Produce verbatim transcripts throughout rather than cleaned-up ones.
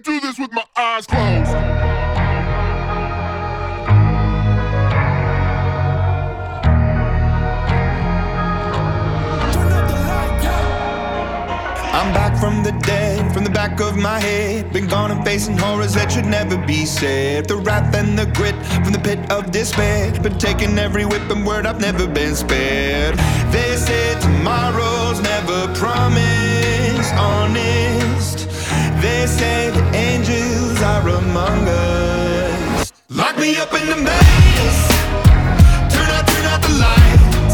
could do this with my eyes closed. I'm back from the dead, from the back of my head. Been gone and facing horrors that should never be said. The wrath and the grit from the pit of despair. Been taking every whip and word, I've never been spared. They say tomorrow's never promised, honest. They say the angels are among us. Lock me up in the maze, turn out, turn out the lights.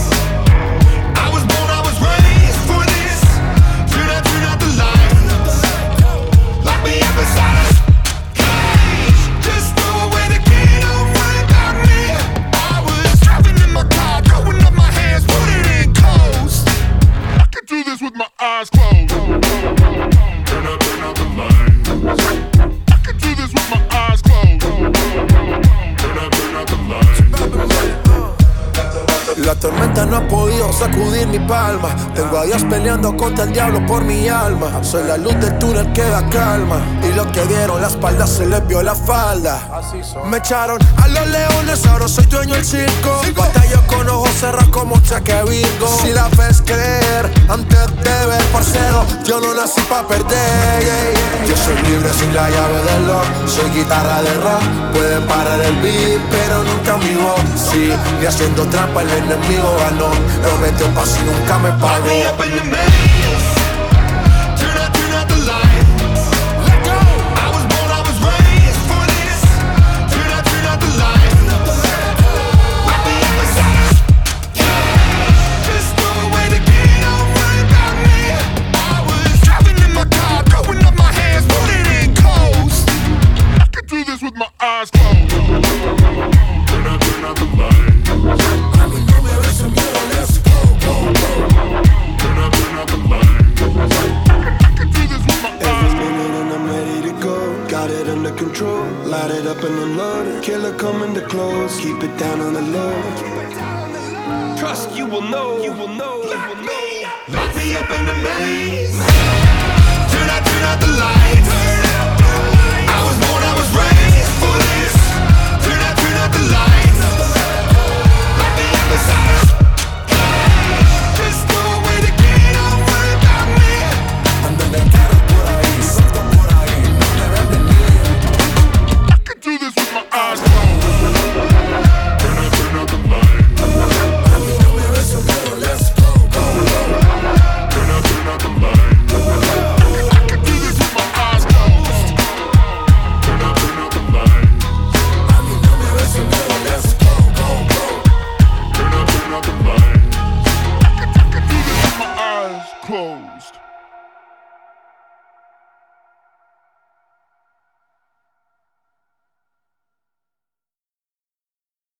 With my eyes closed. Turn out, turn out the lights. I can do this with my eyes closed. Turn out, turn out the lights. La tormenta no ha podido sacudir mi palma. Tengo a Dios peleando contra el diablo por mi alma. Soy la luz del túnel que da calma. Y los que dieron la espalda se les vio la falda. Me echaron a los leones, ahora soy dueño del circo. Batallo con ojos cerrados como Chaque Virgo. Si la fe es creer antes de ver, parcero, yo no nací pa' perder, yeah, yeah. Yo soy libre sin la llave del lock. Soy guitarra de rock. Pueden parar el beat, pero nunca mi voz. Sí, y haciendo trampa el enemigo ganó. No metió paz y nunca me pagó. With my eyes closed. Turn out, turn out the lights. I mean, no me ves en miedo, let's go, go, go. Turn out, turn out the lights. I can do this with my eyes. Every minute and I'm ready to go. Got it under control. Light it up and unload it. Killer coming to close. Keep it down on the low. Trust you will know. You will know. You will know. Lock me up in the maze. Turn out, turn out the lights. I was born, I was raised for this. Turn out, turn out the lights. Lock me up inside. Just no way to get over about me. Ando en el carro por ahí, suelto por ahí. No me ven venir. I can do this with my eyes closed. Turn out, turn out the lights. A mí no me ves en miedo, let's go, go, go. Turn out, turn out the lights. I can do this with my eyes closed. Turn out, turn out the lights. A mí no me ves en miedo, let's go, go, go. Turn out, turn out the lights. I can, I can do this with my eyes closed.